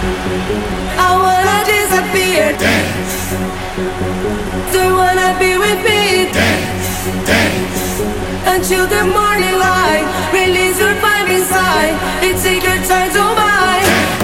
I wanna disappear. Dance. Do you wanna be with me? Dance. Dance. Until the morning light. Release your vibe inside. It's secret time to buy.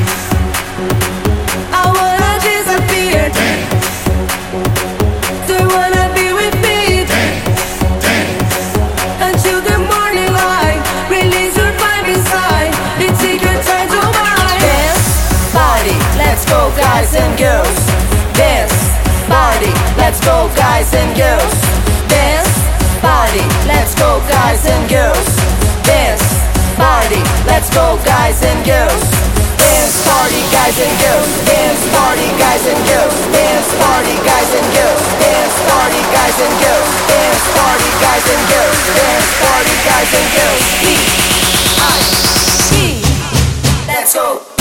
I wanna disappear. Dance. Do you wanna be with me? Dance. Dance. Until the morning light. Release your vibe inside. It's secret time to buy. Dance, party, let's go guys and girls. Dance, party, let's go guys and girls. Dance, party, let's go guys and girls. Dance, party, let's go guys and girls. Dance party guys and girls. Dance party guys and girls. Dance party guys and girls. Dance party guys and girls. Dance party guys and girls. Dance party guys and girls. E-I-E. Let's go.